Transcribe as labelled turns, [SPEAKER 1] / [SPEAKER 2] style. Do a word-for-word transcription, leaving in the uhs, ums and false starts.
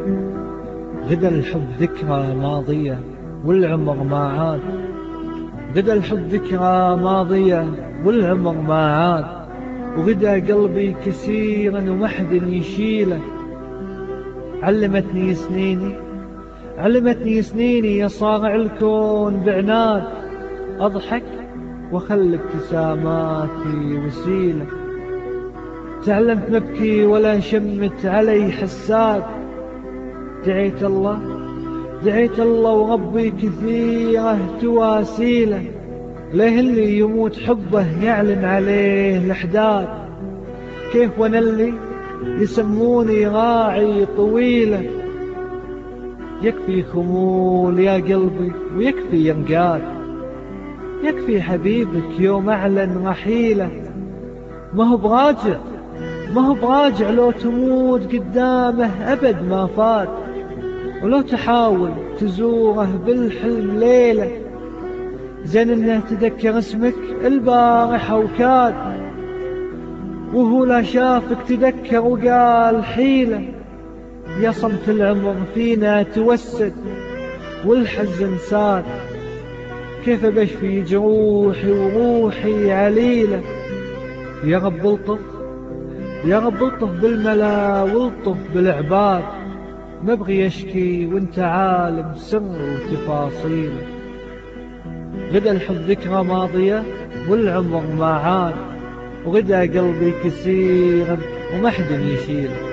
[SPEAKER 1] غدا الحب ذكرى ماضية والعمر ما عاد. غدا الحب ذكرى ماضية والعمر ما عاد. وغدا قلبي كثيرا وما حد يشيله. علمتني سنيني علمتني سنيني يا صارع الكون بعناد. أضحك وخلي ابتساماتي وسيلة. تعلمت مبكي ولا شمت علي حساد. دعيت الله دعيت الله وربي كثيرة تواسيله. ليه اللي يموت حبه يعلن عليه الأحداث. كيف وانا اللي يسموني راعي طويلة. يكفي خمول يا قلبي ويكفي ينقاد. يكفي حبيبك يوم أعلن رحيله. ما هو براجع ما هو براجع لو تموت قدامه أبد ما فات. ولو تحاول تزوره بالحلم ليلة. زين انه تذكر اسمك البارحة وكاد. وهو لا شافك تذكر وقال حيلة. يا صمت العمر فينا توسد والحزن ساد. كيف بشفي جروحي وروحي عليلة. يا رب الطف يا رب الطف بالملا والطف بالعباد. ما ابغي اشكي وانت عالم سر وتفاصيل. غدا الحب ذكرى ماضية والعمر ما عاد. وغدا قلبي كثيرا وما حد يشيل.